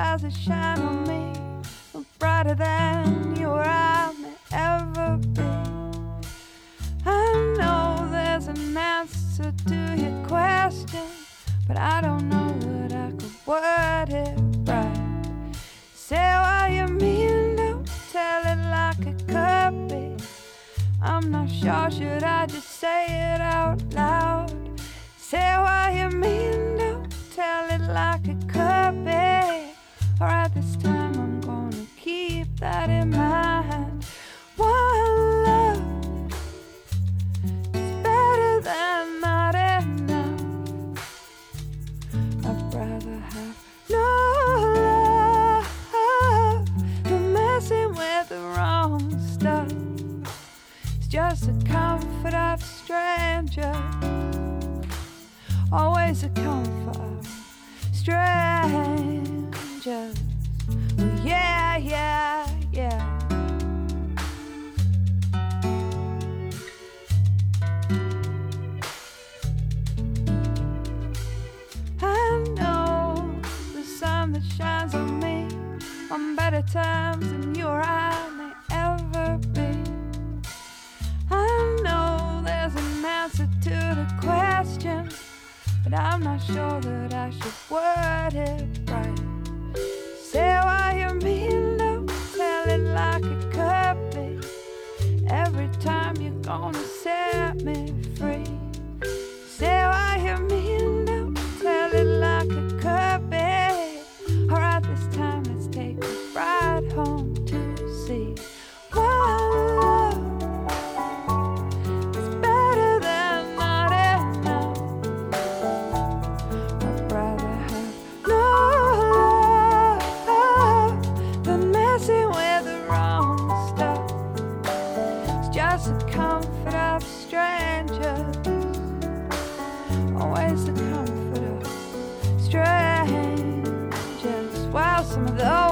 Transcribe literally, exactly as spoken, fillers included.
stars that shine on me are brighter than you or I may ever be. I know there's an answer to your question, but I don't know that I could word it right. Say what you mean, don't tell it like it could be. I'm not sure, should I just say it out loud? Say what you mean, don't tell it like it could be. Alright, this time I'm gonna keep that in mind. One love is better than not enough. I'd rather have no love than messing with the wrong stuff. It's just the comfort of strangers, always the comfort of strangers. Oh, yeah, yeah, yeah. I know the sun that shines on me on better times than you or I may ever be. I know there's an answer to the question, but I'm not sure that I should word it right. Say what you mean, don't tell it like it could be. Every time you're gonna set me free. Say what you mean, don't tell it like it could be. Alright, this time let's take a ride home to see what love is better than not enough. I'd rather have no love than messing with the wrong stuff. It's just the comfort of strangers, always the comfort of strangers. Well, some of those